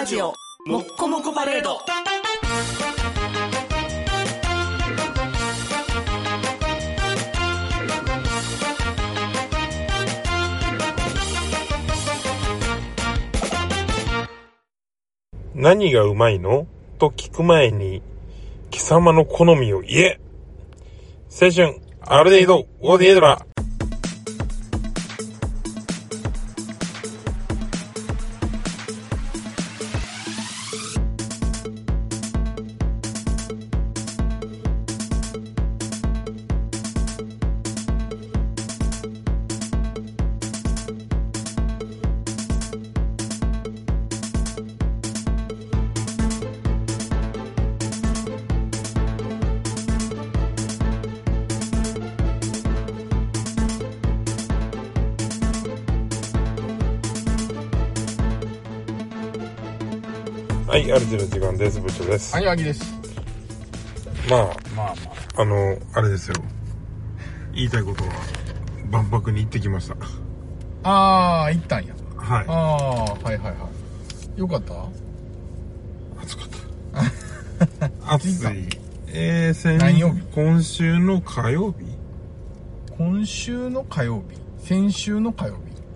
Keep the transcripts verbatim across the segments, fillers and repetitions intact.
ラジオもっこもこパレード。 何がうまいのと聞く前に貴様の好みを言え。青春アルデヒドオーディエドラ。はい、アルジの時間です。部長です。 はい、アギです。 まあ、 まあまあ、あの、あれですよ。言いたいことは、万博に行ってきました。 あー、行ったんや。 はい。 あー、はいはいはい。よかった？ 暑かった。暑い。えー、先何曜日？ 今週の火曜日？ 今週の火曜日？先週の火曜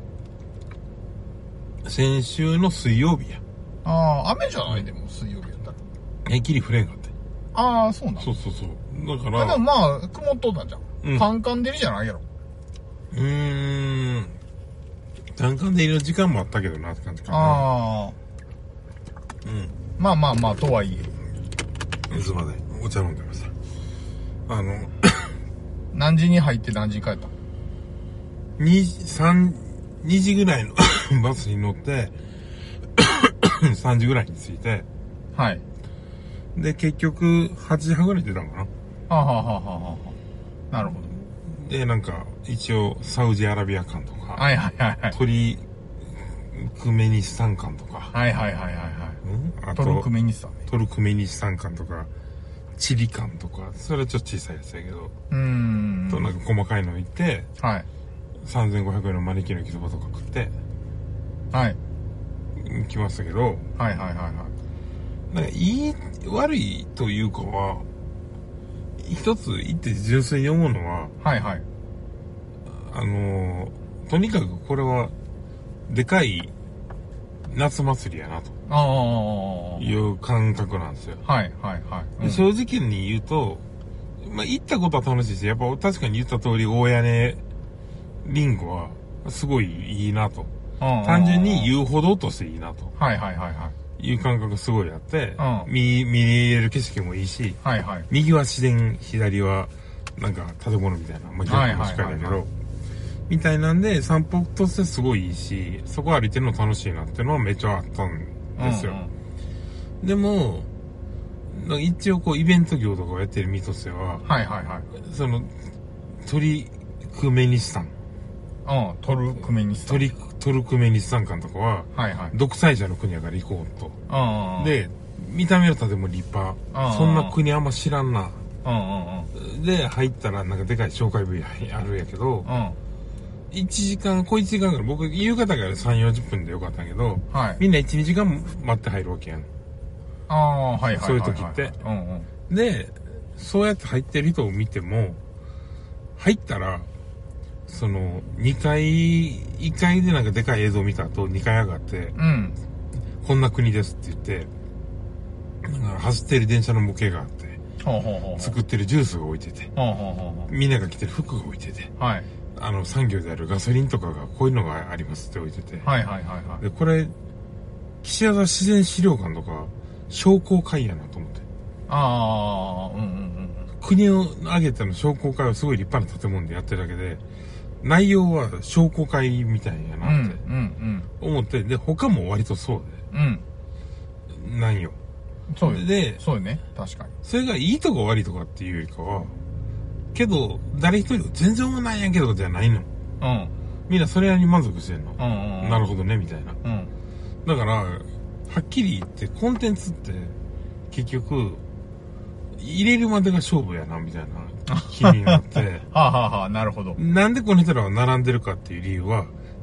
日？先週の水曜日や。 ああ、雨じゃないでも水曜日やったら。 えっきり降れんかって。 ああ、そうなん。 そうそうそう。だから。 あ、でもまあ、曇っとったじゃん。うん。カンカン照りじゃないやろ。 うーん。カンカン照りの時間もあったけどなって感じかな。 ああ。うん。まあまあまあ、とはいえ。すいません。お茶飲んでました。あの、 何時に入って何時に帰った？ に、三、にじぐらいのバスに乗って、さんじぐらいに着いて、 はい。 で、結局、はちじはんぐらい出たのかな。 はあ、はあはあはあはあ、なるほど。で、なんか、一応、サウジアラビア館とか、 はいはいはいはい。 トリクメニスタン館とか、 はいはいはいはいはい。 うん、あと、 トルクメニスタンね。 トルクメニスタン館とか、チリ館とか、それはちょっと小さいやつやけど、 うーん。 と、なんか細かいの行って、 はい。 さんぜんごひゃくえんの招きの焼きそばとか食って、 はい。 来ましたけど、 はいはいはいはい。 なんか、いい、悪いというかは、一つ言って純粋に思うのは、 はいはい。 あの、とにかくこれは、でかい夏祭りやなと。 ああ。 いう感覚なんですよ。 はいはいはい。 うん、正直に言うと、まあ、行ったことは楽しいし、やっぱ確かに言った通り、大屋根リンゴは、すごいいいなと。単純に遊歩道としていいなと。 はいはいはいはい。 いう感覚がすごいあって、 うん、 見、見れる景色もいいし、 はいはい、 右は自然、左はなんか建物みたいな、まあ、逆もしっかりだけど、みたいなんで散歩としてすごいいいし、そこ歩いてるの楽しいなっていうのはめっちゃあったんですよ。うんうん、でも、一応こうイベント業とかをやってる身としては、 はいはいはい。 その、トリクメニスタン。 うん、トルクメニスタン。 トリ、トルクメニスタン館とかは、はいはい、独裁者の国やから行こうと。うんうん、で、見た目の建物立派。うんうん、そんな国あんま知らんな。うんうんうん、で、入ったらなんかでかい紹介部屋あるんやけど、うん、いちじかん、小いちじかんぐらい、僕夕方からさんじゅうよじゅっぷんでよかったんやけど、はい、みんないち、にじかん待って入るわけやん。 ああ、はいはいはいはい。 そういう時って。うんうん、で、そうやって入ってる人を見ても、入ったら、その、にかい、いっかいでなんかでかい映像を見た後、にかい上がって、うん、こんな国ですって言って、なんか走ってる電車の模型があって、ほうほうほう作ってるジュースが置いてて、ほうほうほうみんなが着てる服が置いてて、はい、あの、産業であるガソリンとかがこういうのがありますって置いてて、はいはいはいはい。で、これ、岸和田自然資料館とか、商工会やなと思って。ああ、うんうんうん。国を挙げての商工会はすごい立派な建物でやってるだけで、内容は商工会みたいやなって思って、で、他も割とそうで、うん、なんよ。 そうで、そうよね、確かに。 それがいいとか悪いとかっていうよりかは、けど、誰一人全然思わないやんけどじゃないの。うん。みんなそれなりに満足してんの。うんうんうん、なるほどね、みたいな。うん。だから、はっきり言ってコンテンツって結局、入れるまでが勝負やな、みたいな気になって。 はあ、はあはあ、なるほど。 なんでこの人らは並んでるかっていう理由は、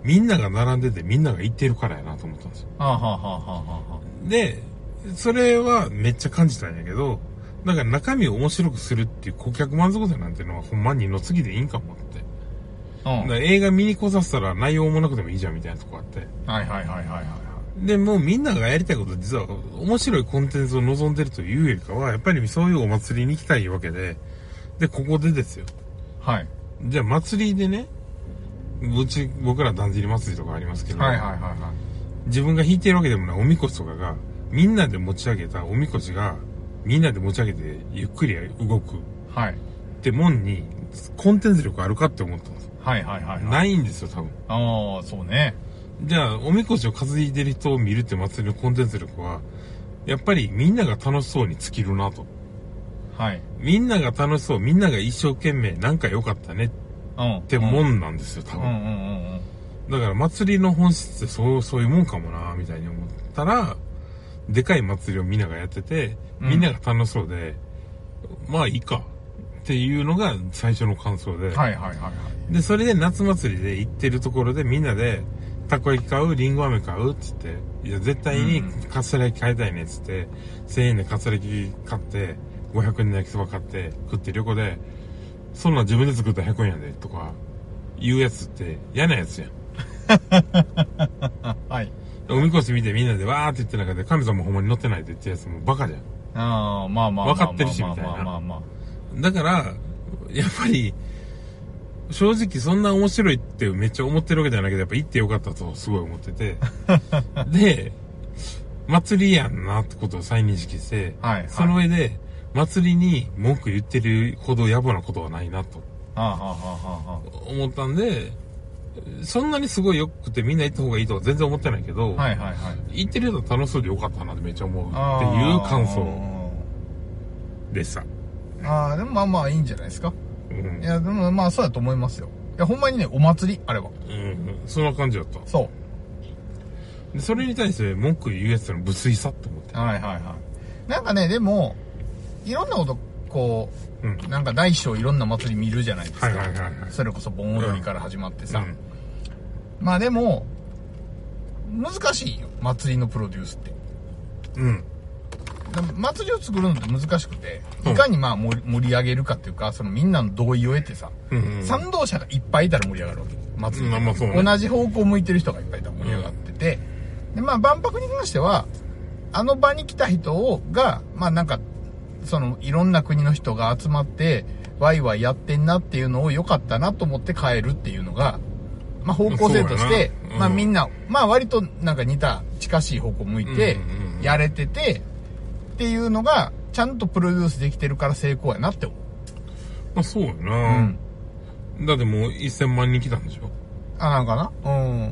みんなが並んでてみんなが行ってるからやなと思ったんですよ。 はあ、はあはあはあはあ、 で、それはめっちゃ感じたんやけど、だから中身を面白くするっていう顧客満足度なんていうのはほんまに二の次でいいんかもって。うん、だから映画見に来させたら内容もなくてもいいじゃんみたいなとこあって。 はいはいはいはいはい。 で、もうみんながやりたいこと実は面白いコンテンツを望んでるというよりかは、やっぱりそういうお祭りに行きたいわけで、で、ここでですよ。 はい。 じゃあ祭りでね、うち、僕らだんじり祭りとかありますけど、 はいはいはいはい。 自分が引いてるわけでもないおみこしとかが、みんなで持ち上げたおみこしが、みんなで持ち上げてゆっくり動く。 はい。 ってもんに、コンテンツ力あるかって思ったんです。 はいはいはい、はい。 ないんですよ、多分。 ああ、そうね。 じゃあ、おみこしを担いでる人を見るって祭りのコンテンツ力は、やっぱりみんなが楽しそうに尽きるなと。 はい。 みんなが楽しそう、みんなが一生懸命、なんか良かったねってもんなんですよ、多分。うんうんうんうん。だから祭りの本質ってそう、そういうもんかもな、みたいに思ったら、でかい祭りをみんながやってて、みんなが楽しそうで、うん、まあいいか。っていうのが最初の感想で。はいはいはいはい。で、それで夏祭りで行ってるところでみんなで、たこ焼き買う、りんご飴買うっつって、いや、絶対にカツラ焼き買いたいねっつって、せんえんでカツラ焼き買って、ごひゃくえんの焼きそば買って食ってる横で、そんなん自分で作ったらひゃくえんやで、とか、言うやつって嫌なやつやん。はい。おみこし見てみんなでわーって言ってる中で、神様もほんまに乗ってないって言ってるやつもバカじゃん。ああ、まあまあ。分かってるし、みたいな。まあまあまあ。だから、やっぱり、正直そんな面白いってめっちゃ思ってるわけじゃないけど、やっぱ行ってよかったとすごい思ってて。で、祭りやんなってことを再認識して、はいはい、その上で、祭りに文句言ってるほど野暮なことはないなと。思ったんで、そんなにすごい良くてみんな行った方がいいとは全然思ってないけど、はいはいはい、行ってる人は楽しそうでよかったなってめっちゃ思うっていう感想でした。 ああ、でもまあまあいいんじゃないですか。うん、いや、でもまあそうだと思いますよ。いや、ほんまにね、お祭り、あれは。 うん、そんな感じだった。 そう。 で、それに対して文句言うやつの無粋さって思って。 はいはいはい。なんかね、でも、いろんなこと、こう、うん、なんか大小いろんな祭り見るじゃないですか。はいはいはい、はい。それこそ盆踊りから始まってさ。うんうん、まあでも、難しいよ、祭りのプロデュースって。うん。祭りを作るのって難しくて、いかにまあ盛り上げるかっていうか、そのみんなの同意を得てさ、うんうん、賛同者がいっぱいいたら盛り上がるわけ。祭り、うんまあそうね、同じ方向を向いてる人がいっぱいいたら盛り上がってて、うん、でまあ万博に関しては、あの場に来た人をが、まあなんか、そのいろんな国の人が集まって、ワイワイやってんなっていうのを良かったなと思って帰るっていうのが、まあ方向性として、うん、まあみんな、まあ割となんか似た近しい方向向いて、やれてて、っていうのがちゃんとプロデュースできてるから成功やなって思う。 まあそうやな、うん、だってもうせんまんにん来たんでしょ。 あ、なんかな、うん、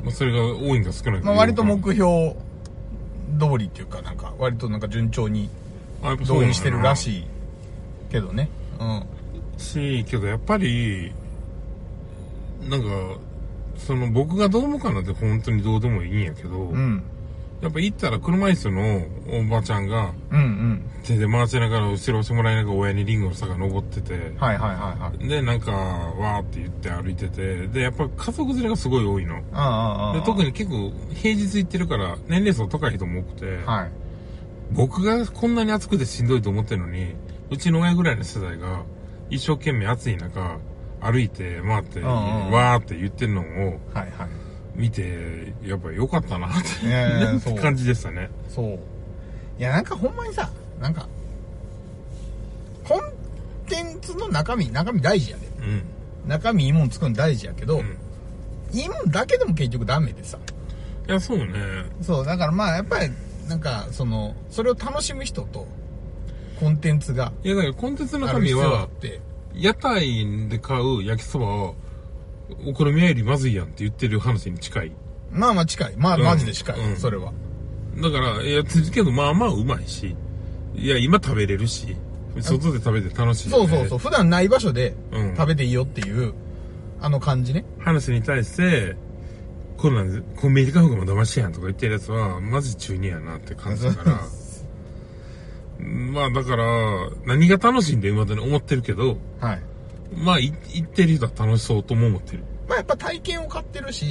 まあ、それが多いんか少ないか、 まあ、割と目標通りっていうかなんか割となんか順調に動員してるらしいけどね。うんしけどやっぱりなんかその僕がどう思うかなんて本当にどうでもいいんやけど、うん、やっぱ行ったら車椅子のおばちゃんが、うんうん、手で回しながら後ろ押してもらいながら親にリンゴの坂登ってて、はいはいはいはい。で、なんか、わーって言って歩いてて、で、やっぱ家族連れがすごい多いの。ああああで、特に結構平日行ってるから年齢層高い人も多くて、はい、僕がこんなに暑くてしんどいと思ってるのに、うちの親ぐらいの世代が一生懸命暑い中、歩いて回って、わーって言ってるのを、はいはい。見て、やっぱ良かったなっていう感じでしたね。 そう。いや、なんかほんまにさ、なんか、コンテンツの中身、中身大事やで。うん。中身いいもん作るの大事やけど、うん、いいもんだけでも結局ダメでさ。 いや、そうね。 そう、だからまあ、やっぱり、なんか、その、それを楽しむ人と、コンテンツが。 いや、だからコンテンツの中身は、屋台で買う焼きそばを、お好み屋よりまずいやんって言ってる話に近い。 まあまあ近い。まあ、うん、マジで近い、うん。それは。 だから、いや、けどまあまあうまいし、いや、今食べれるし、外で食べて楽しい、ね。 そうそうそう。普段ない場所で食べていいよっていう、うん、あの感じね。 話に対して、こんなん、コンビニで買う方が騙しやんとか言ってるやつは、マジ中二やなって感じだから。まあだから、何が楽しいんで今までに思ってるけど、はい。まあ、行ってる人は楽しそうとも思ってる。 まあやっぱ体験を買ってるし、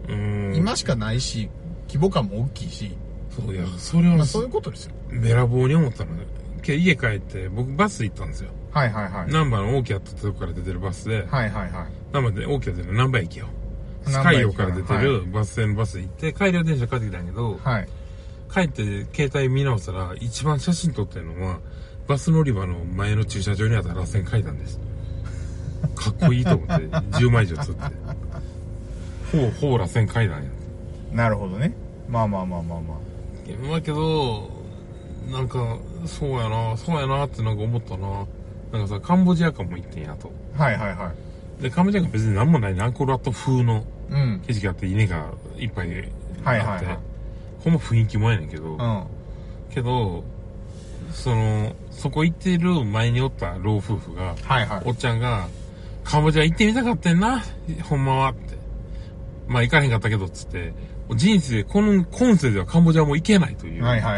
今しかないし、規模感も大きいし。 そういや、それは、 まあ、そういうことですよ。 べらぼうに思ったのね。家帰って、僕バス行ったんですよ。 はいはいはい。 難波の大きなとこから出てるバスで、 はいはいはい。 難波で大きな出てる難波駅よ。スカイオから出てるバス停のバス行って、改良電車帰ってきたんやけど、はい。帰って携帯見直したら、一番写真撮ってるのは、バス乗り場の前の駐車場にあった螺旋階段です。かっこいいと思って、じゅうまい以上釣って。ほぼ、ほぼ螺旋階段や。 なるほどね。まあまあまあまあまあ。まあけど、なんか、そうやな、そうやなってなんか思ったな。なんかさ、カンボジア館も行ってんやと。 はいはいはい。 で、カンボジア館別に何もないね、アンコールワット風の景色があって、稲がいっぱいあって、はいはいはい、ほんま雰囲気もやねんけど、うん、けど、その、そこ行ってる前におった老夫婦が、はいはい、おっちゃんが、カンボジア行ってみたかったんな、ほんまはって。まあ行かへんかったけど、つって、人生で、この今世ではカンボジアも行けないという。はいはい。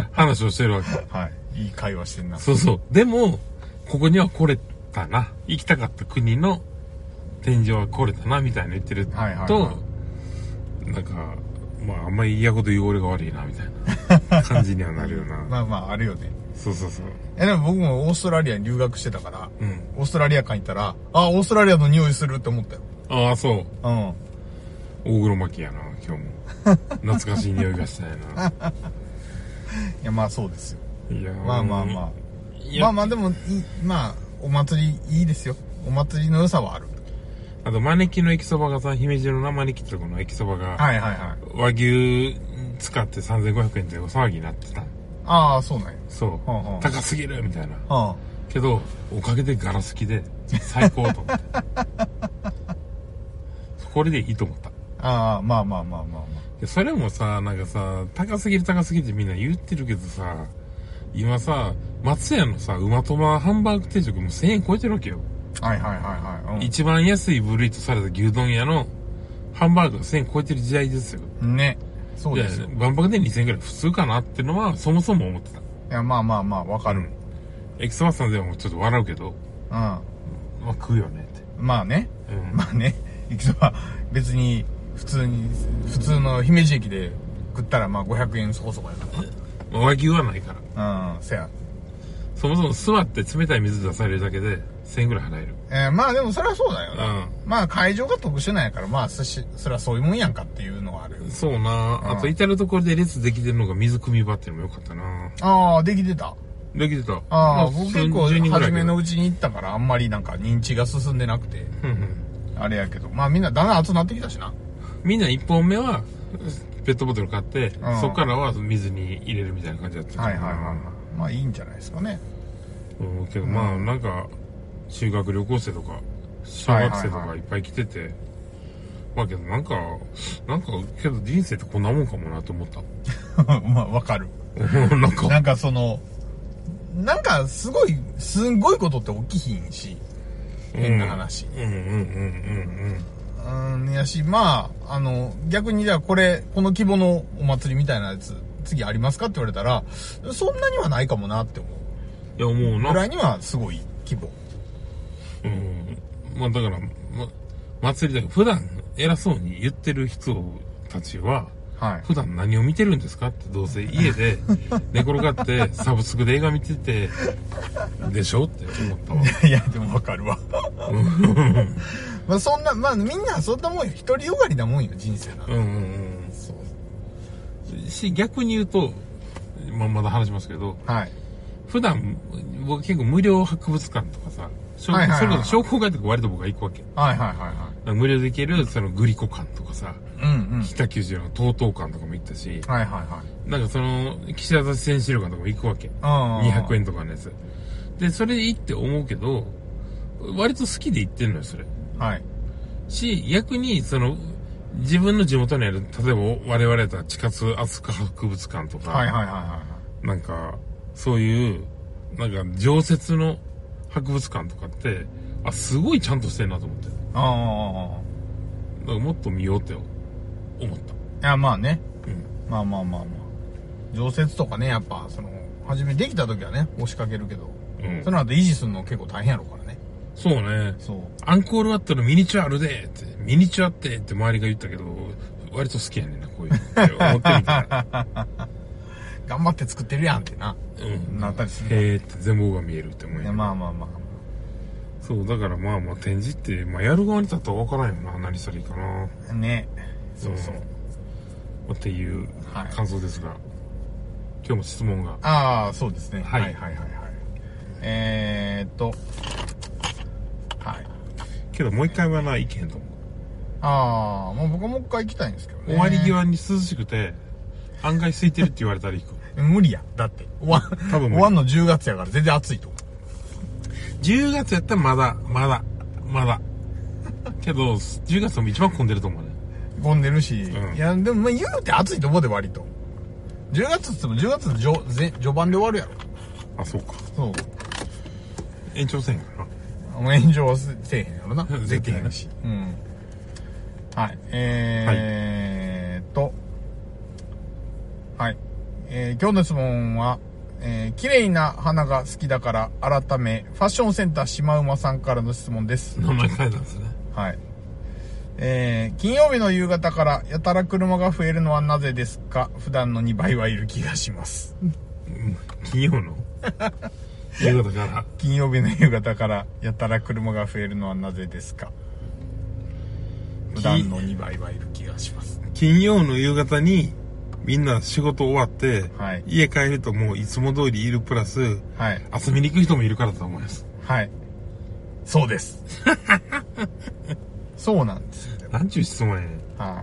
話をしてるわけ。 はい。いい会話してんな。 そうそう。でも、ここには来れたな。行きたかった国の天井は来れたな、みたいな言ってると、はいはいはい、なんか、まあ、あんまり嫌こと言う俺が悪いな、みたいな感じにはなるよな。 まあまあ、あるよね。 そうそうそう。 え、でも僕もオーストラリアに留学してたから、うん、オーストラリア館行ったら、あ、オーストラリアの匂いするって思ったよ。 ああ、そう。うん。大黒摩季やな、今日も。懐かしい匂いがしたやな。いや、まあそうですよ。 いやまあまあまあ。まあまあでも、まあ、お祭りいいですよ。お祭りの良さはある。 あと、招きの駅そばがさ、姫路のな招きってとこの駅そばが、はいはいはい。和牛使ってさんぜんごひゃくえんでお騒ぎになってた。ああ、そうなんや。 そう。はあはあ、高すぎるみたいな。はあ、けど、おかげでガラスきで、最高と思って。これでいいと思った。 ああ、まあまあまあまあまあ。それもさ、なんかさ、高すぎる高すぎるってみんな言ってるけどさ、今さ、松屋のさ、馬とまハンバーグ定食もせんえん超えてるわけよ。 はいはいはいはい。 うん、一番安い部類とされた牛丼屋のハンバーグがせんえん超えてる時代ですよ。 ね。そうですよ。 万博でにせんえんくらい普通かなっていうのは、そもそも思ってた。いや、まあまあまあ、わかる。うん、 エキスマスさんでもちょっと笑うけど、うん。まあ食うよねって。 まあね。うん、まあね。エキスマ別に、普通に、普通の姫路駅で食ったらまあごひゃくえんそこそこやから。 和牛はないから。うん、せや。 そもそも座って冷たい水出されるだけでせんえんぐらい払える。 えー、まあでもそれはそうだよな。うん。まあ会場が特殊なんやから、まあそし、それはそういうもんやんかっていうのはある。 そうな、うん、あと至るところで列できてるのが水汲み場っていうのもよかったな。 ああ、できてた。 できてた。 ああ、僕結構初めのうちに行ったからあんまりなんか認知が進んでなくて。うんうん。あれやけど、まあみんなだんだん集まってきたしな。 みんないっぽんめは、ペットボトル買って、うん、そこからは水に入れるみたいな感じだった。 はいはいはい。まあいいんじゃないですかね。 うん、けどまあなんか、修学旅行生とか、小学生とかいっぱい来てて、はいはいはい、まあけどなんか、なんか、けど人生ってこんなもんかもなと思った。 まあわかる。 なんか。 なんかその、なんかすごい、すんごいことって起きひんし、変な話。うんうんうんうんうん。うん、やし、まあ、あの、逆にじゃあこれ、この規模のお祭りみたいなやつ、次ありますかって言われたら、そんなにはないかもなって思う。 いや、思うな。 ぐらいにはすごい規模。 うん。まあだから、ま、祭りだけど、普段偉そうに言ってる人たちは、はい、普段何を見てるんですかってどうせ家で寝転がってサブスクで映画見ててでしょって思ったわ。 いやでもわかるわ。まあそんなまあみんなそんなもんよ。独りよがりなもんよ人生な。うんうんうん。そうし逆に言うとまあまだ話しますけど、はい、普段僕結構無料博物館とかさ。それこそ商工会とか割と僕が行くわけ。はいはいはいはい。無料で行ける、そのグリコ館とかさ、うんうん。北九州の トートー 館とかも行ったし、はいはいはい。なんかその、岸田戦資料館とかも行くわけ。にひゃくえんとかのやつ。で、それで行って思うけど、割と好きで行ってんのよ、それ。はい。し、逆に、その、自分の地元にある、例えば我々だったら地下津飛鳥博物館とか、はいはいはいはい。なんか、そういう、なんか常設の、博物館とかって、あ、すごいちゃんとしてんなと思って。ああ。だからもっと見ようって思った。 いや、まあね。うん。まあまあまあまあ。常設とかね、やっぱ、その、初めできた時はね、押しかけるけど、うん。その後維持するの結構大変やろうからね。 そうね。そう。アンコールワットのミニチュアあるでって。 ミニチュアってって周りが言ったけど、割と好きやねんな、こういうのって思ってみたら。 頑張って作ってるやんってな。 うん。 なったりする。 へーって全貌が見えるって思う。 いや、まあまあまあ。 そう、だからまあまあ展示って、まあやる側に立ったら分からんよな、何したらいいかな。 ね。そうそう。 うん、っていう感想ですが、はい、今日も質問が。 ああ、そうですね。 はい、 はいはいはいはい。えーっと、はい。 けどもう一回はな、行けへんと思う。 ああ、もう僕はもう一回行きたいんですけどね。 終わり際に涼しくて、案外空いてるって言われたら行く。 無理や。だって。終わ、多分終わんのじゅうがつやから全然暑いと。 じゅうがつやったらまだ、まだ、まだ。けど、じゅうがつも一番混んでると思うね。 混んでるし。 うん、 いや、でもまあ言うて暑いと思うで割と。じゅうがつって言ってもじゅうがつの序、序盤で終わるやろ。 あ、そうか。 そう。 延長せんかな。 もう延長はせえへんやろな。 絶対へんし。うん。はい。えーっと。はい。えー、今日の質問は、えー、綺麗な花が好きだから改め、ファッションセンターシマウマさんからの質問です。 名前書いたんですね。はい。 えー、金曜日の夕方からやたら車が増えるのはなぜですか？普段のにばいはいる気がします。 金曜の夕方から金曜日の夕方からやたら車が増えるのはなぜですか？普段のにばいはいる気がします。 金曜の夕方にみんな仕事終わって、 はい、 家帰るともういつも通りいるプラス、 はい、 遊びに行く人もいるからだと思います。 はい。そうです。そうなんですよ。 なんちゅう質問やねん。 はい。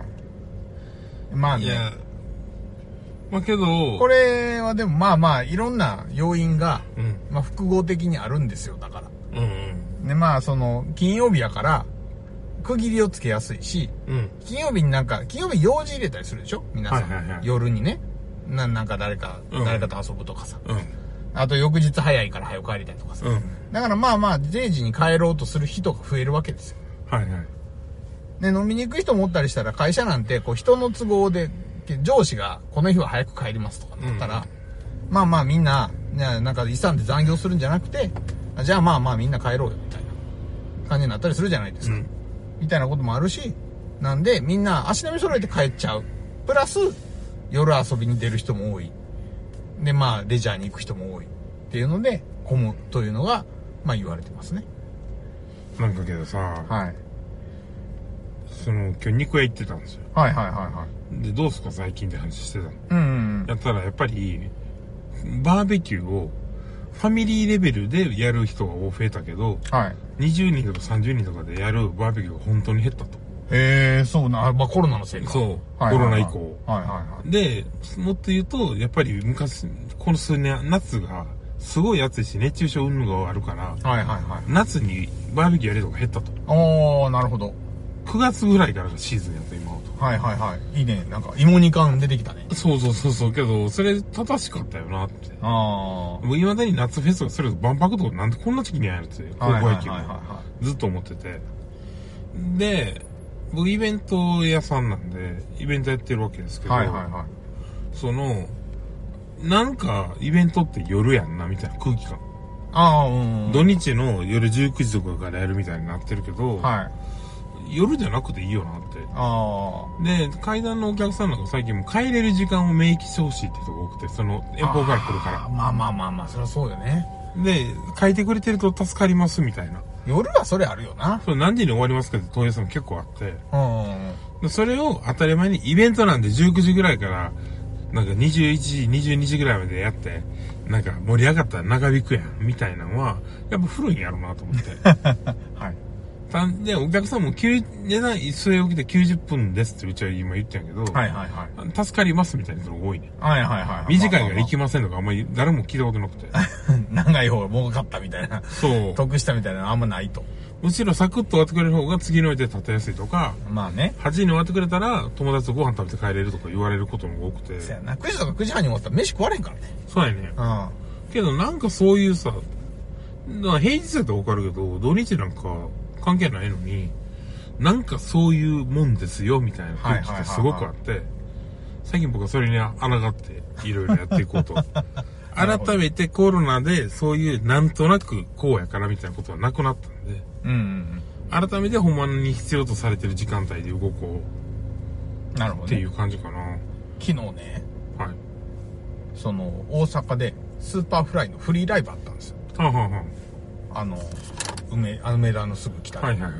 まあね。いや、 まあけど、 これはでもまあまあいろんな要因が、 うん、 まあ複合的にあるんですよ、だから。 うんうん。 でまあその、金曜日やから、区切りをつけやすいし、 うん、 金曜日になんか、金曜日用事入れたりするでしょ皆さん、はいはいはい。夜にね。な、なんか誰か、うん、誰かと遊ぶとかさ。 うん、 あと翌日早いから早く帰りたいとかさ。うん、だからまあまあ、れいじに帰ろうとする人が増えるわけですよ。 はいはい。 で、飲みに行く人もおったりしたら、会社なんて、こう人の都合で、上司がこの日は早く帰りますとかだったら、うん、まあまあみんな、なんか勇んで残業するんじゃなくて、じゃあまあまあみんな帰ろうよみたいな感じになったりするじゃないですか。うん、みたいなこともあるし、なんでみんな足並み揃えて帰っちゃう。プラス、夜遊びに出る人も多い。で、まあレジャーに行く人も多い。っていうので、混むというのが、まあ言われてますね。 なんかけどさ、 はい。 その、今日肉屋行ってたんですよ。 はいはいはいはい。 で、どうすか最近って話してたの。 うんうんうん。 やったらやっぱり、バーベキューを、ファミリーレベルでやる人が増えたけど、 はい。 にじゅうにんとかさんじゅうにんとかでやるバーベキューが本当に減ったと。 へえー、そうな、まあコロナのせいか。 そう。 はいはいはい、 コロナ以降。 はいはいはい。 で、もっと言うと、やっぱり昔、この数年、夏が、すごい暑いし、熱中症運動があるから、 はいはいはい。 夏にバーベキューやる人が減ったと。 おー、なるほど。 くがつぐらいからがシーズンやった今はと。 はいはいはい。いいね。なんか芋煮感出てきたね。 そうそうそうそう。けど、それ正しかったよなって。 ああ。 もう未だに夏フェスがすると万博とかなんでこんな時期にやるって、高校野球もずっと思ってて。で、僕イベント屋さんなんで、イベントやってるわけですけど、 はいはいはい。 その、なんかイベントって夜やんなみたいな空気感。 ああ、うん、うん。 土日の夜じゅうくじとかからやるみたいになってるけど、 はい。 夜じゃなくていいよなって。 ああ。で、階段のお客さんなんか最近も帰れる時間を明記してほしいって人が多くて、その遠方から来るから。 まあまあまあまあ、そりゃそうよね。 で、書いてくれてると助かりますみたいな。 夜はそれあるよな。 それ何時に終わりますかって問い合わせも結構あって。 うん。 それを当たり前にイベントなんでじゅうくじぐらいから、なんかにじゅういちじ、にじゅうにじぐらいまでやって、なんか盛り上がったら長引くやん、みたいなのは、やっぱ古いんやろうなと思って。 はい。 で、お客さんも値段据え置きできゅうじゅっぷんですってうちは今言ってんやけど、 はいはいはい。 助かりますみたいな人が多いね。 はいはいはい。 短いから行きませんとかあんまり誰も聞いたことなくて。 長い方が儲かったみたいな。 そう。 得したみたいなのあんまないと。 むしろサクッと終わってくれる方が次の予定立てやすいとか、 まあね。 はちじに終わってくれたら友達とご飯食べて帰れるとか言われることも多くて。 そうやな。くじとかくじはんに終わったら飯食われんからね。 そうやね。 うん。 けどなんかそういうさ、平日だったらわかるけど、土日なんか関係ないのに、なんかそういうもんですよみたいな空気ってすごくあって、最近僕はそれに抗っていろいろやっていこうと。改めてコロナでそういうなんとなくこうやからみたいなことはなくなったんで、 うんうん改めてほんまに必要とされてる時間帯で動こう。 なるほど、ね。 っていう感じかな。 昨日ね。 はい。 その、大阪で、スーパーフライのフリーライブあったんですよ。 はあ、はあはあ、あの、梅、梅田のすぐ北で。 はいはいはい。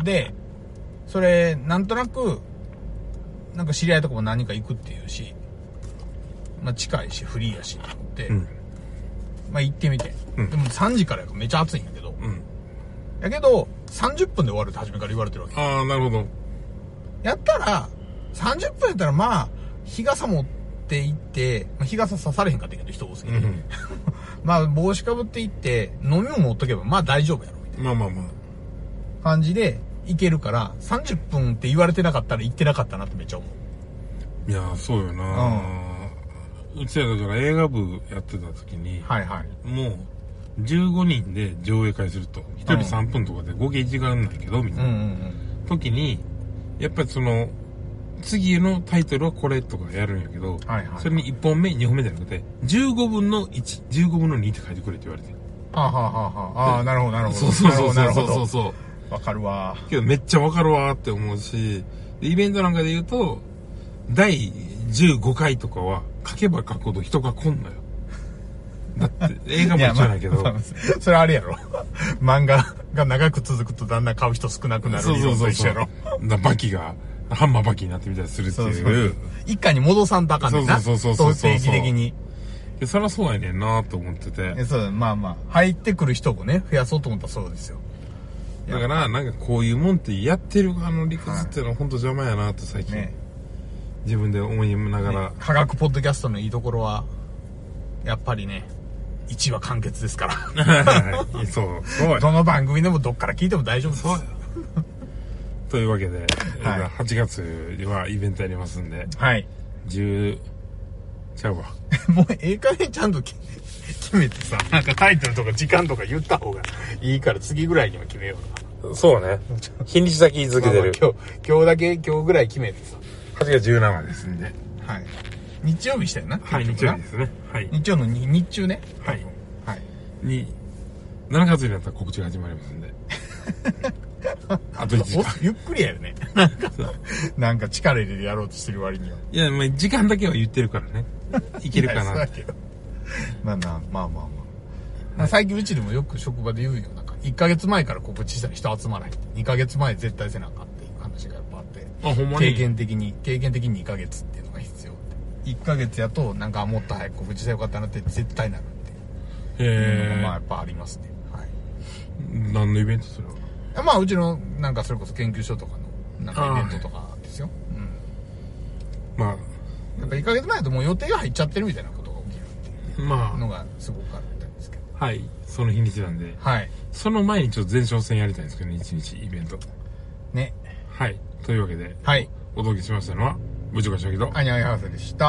で、それ、なんとなく、なんか知り合いとかも何人か行くっていうし、まあ近いし、フリーやし、と思って、うん、まあ行ってみて。うん、でもさんじからやからめっちゃ暑いんだけど、うん、やけど、さんじゅっぷんで終わるって初めから言われてるわけ。 ああ、なるほど。 やったら、さんじゅっぷんやったらまあ、日傘持って行って、まあ、日傘刺されへんかったけど、人多すぎて。うん、まあ、帽子かぶって行って、飲み物持っとけば、まあ大丈夫やろ、みたいな。 まあまあまあ。 感じで、行けるから、さんじゅっぷんって言われてなかったら行ってなかったなってめっちゃ思う。 いや、そうよな、うん、うちらだから映画部やってた時に、 はいはい。 もう、じゅうごにんで上映会すると、ひとりさんぷんとかで合計いちじかんないけど、みたいな、うんうんうん、時に、やっぱりその、次のタイトルはこれとかやるんやけど、はいはい、それにいっぽんめ、にほんめじゃなくて、じゅうごぶんのいち、じゅうごぶんのにって書いてくれって言われて。 はあ、はあはあ、ああ、なるほどなるほど。 そうそうそうそうそうそう。 わかるわ。 けどめっちゃわかるわって思うし、イベントなんかで言うと、だいじゅうごかいとかは、書けば書くほど人が来んのよ。だって、映画も一緒だけど。 まあ、それあれやろ。漫画が長く続くとだんだん買う人少なくなる理論と一緒やろ。 そうそうそう。バキが、ハンマーバキになってみたりするっていう。そうそう一家に戻さんとあかんねんな。 そうそうそうそう。 定期的に。 で、そりゃそうやねんなと思ってて。 そう、まあまあ、入ってくる人をね、増やそうと思ったらそうですよ。 だから、なんかこういうもんってやってるあの理屈っていうのは本当邪魔やなって最近、ね、自分で思いながら、ね、 科学ポッドキャストのいいところはやっぱりねいちわ完結ですからそうそうどの番組でもどっから聞いても大丈夫です。そうというわけで、はい、はちがつにはイベントやりますんで、 はい、 じゅうちゃうわもうええ加減ちゃんと決めてさ、なんかタイトルとか時間とか言った方がいいから次ぐらいには決めような。そうね。日にちだけ言い続けてる。 まあまあ今日、今日だけ、今日ぐらい決めてさ。 はちがつじゅうしちにちですんで。はい。 日曜日したよな。 はい、日曜日ですね。はい。 日曜のに日中ね。 はい。はい。に、しちがつになったら告知が始まりますんで。あといちじかん。 ゆっくりやるね。なんか、なんか力入れてやろうとしてる割には。 いや、まあ時間だけは言ってるからね。いけるかな。 そうだけど。まあまあまあまあまあ。まあ、最近うちでもよく職場で言うよ。なんか、いっかげつまえから告知したら人集まらへん。にかげつまえ絶対せなあかんっていう話がやっぱあって。 あ、ほんまに？ 経験的に、経験的ににかげつっていうのが必要って。いっかげつやと、なんかもっと早く告知したらよかったなって絶対なるっていう。へー。まあやっぱありますね。はい。 何のイベントそれは？ まあうちの、なんかそれこそ研究所とかの、なんかイベントとかですよ。うん。 まあ。 なんかいっかげつまえだともう予定が入っちゃってるみたいなことが起きるっていうのがすごくあるみたいですけど。 はい。その日にちなんで。 はい。 その前にちょっと前哨戦やりたいんですけどね、いちにちイベント。 ね。 はい。というわけで。 はい。 お届けしましたのは、部長がしたけど。 あにゃいはせでした。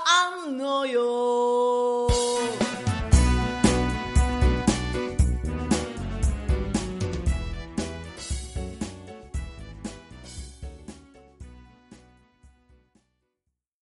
あんのよ